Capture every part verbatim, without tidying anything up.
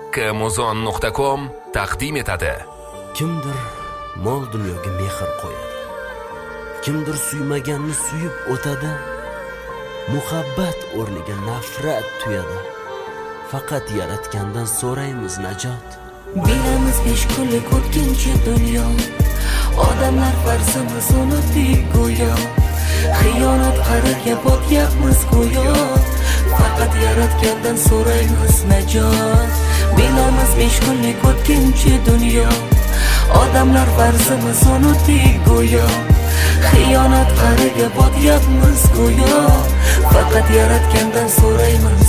Amazon nuqta com taqdim etadi. Kimdir mol dunyoga mehr qo'yadi. Kimdir suymaganni suyib o'tadi. Muhabbat o'rniga nafrat tuyadi. Faqat yaratgandan so'raymiz najot. Bilamiz besh kunlik o'tkinchi dunyo. Odamlar farzimiz unutdik go'yo. Xiyonat qariga botyapmiz go'yo. Faqat yaratgandan so'raymiz najot. Bilamiz besh kunlik o'tkinchi dunyo. Odamlar farzimiz unutdik go'yo. Xiyonat qariga botyapmiz go'yo. Faqat yaratgandan so'raymiz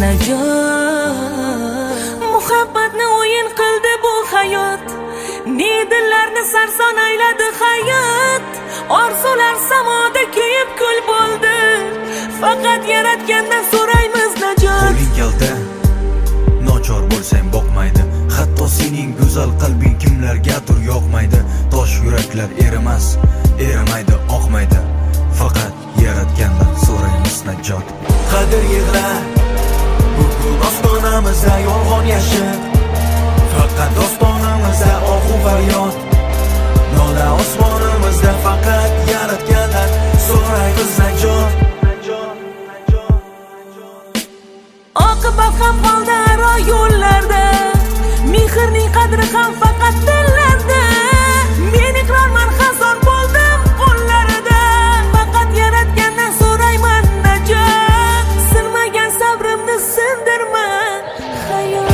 najot. Muhabbatni o'yin qildi bu hayot. Ne dillarni sarson ayladi hayot. Orzular samoda kuyib kul bo'ldi. Faqat yaratgandan so'raymiz najot. Qo'ling keldi, nochor bo'lsang boqmaydi. Hatto sening go'zal qalbing kimlargadir yoqmaydi. Tosh yuraklar erimas, erimaydi, oqmaydi. Faqat yaratgandan so'raymiz najot. Qadr yig'lar, bugun ostonamizda yolg'on yashir. Faqat ostonamizda ohu faryod. Nola osmonimizda faqat yaratgandan so'raymiz najot. Oqibat ham qoldi aro yo'llarda. Mehrning qadri ham faqat tillarda. Men iqrorman xazon bo'ldim qo'llarida. Faqat yaratgandan so'rayman najot. Silmagan sabrimni sindirma hayot.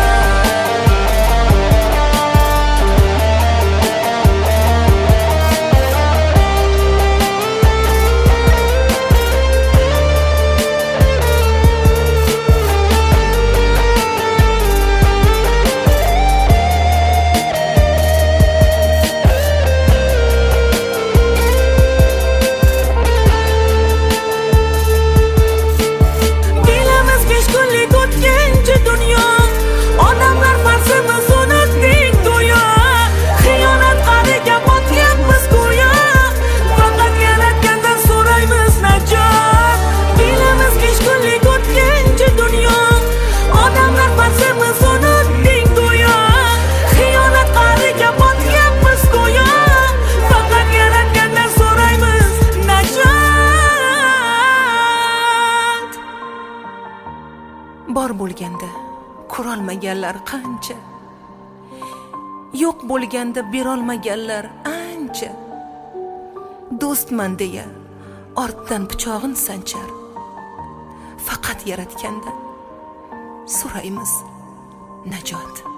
Bor bo'lganda ko'rolmaganlar qancha. Yo'q bo'lganda berolmaganlar ancha. Do'stman deya ortdan pichog'in sanchar. Faqat yaratgandan so'raymiz najot.